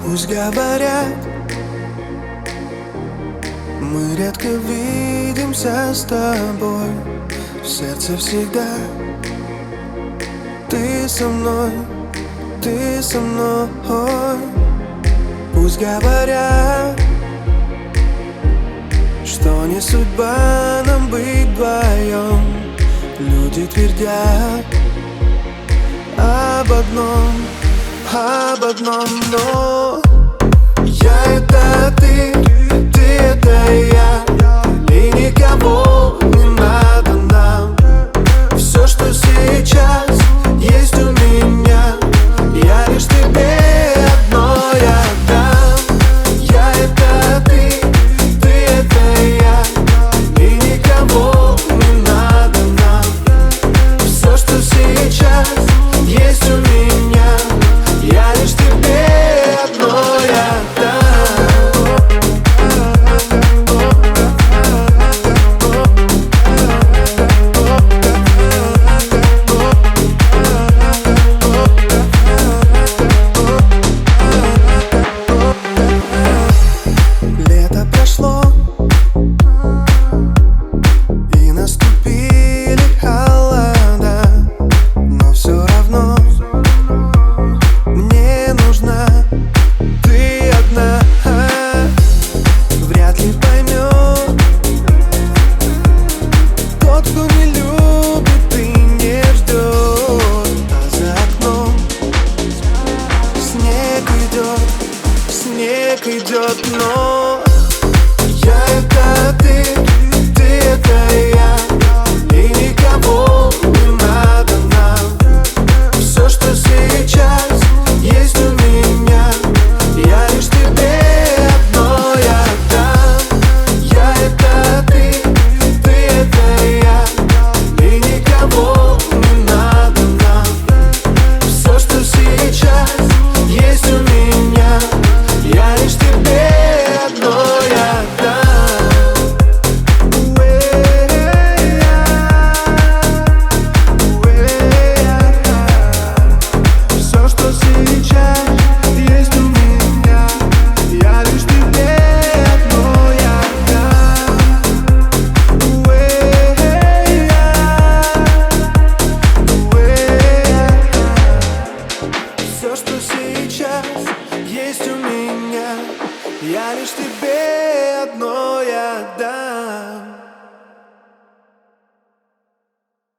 Пусть говорят, мы редко видимся с тобой. В сердце всегда ты со мной, ты со мной. Пусть говорят, что не судьба нам быть вдвоем. Люди твердят об одном, но я — это ты, ты — это я, и никого не надо нам. Все, что сейчас есть у меня, я лишь тебе одной отдам. Я — это ты, ты — это я, и никого не надо нам. Все, что сейчас есть у меня, я лишь тебе одной отдам. Лето прошло, и наступили холода, но все равно мне нужна ты одна. Вряд ли поймет тот, кто не любит и не ждет. А за окном снег идет, но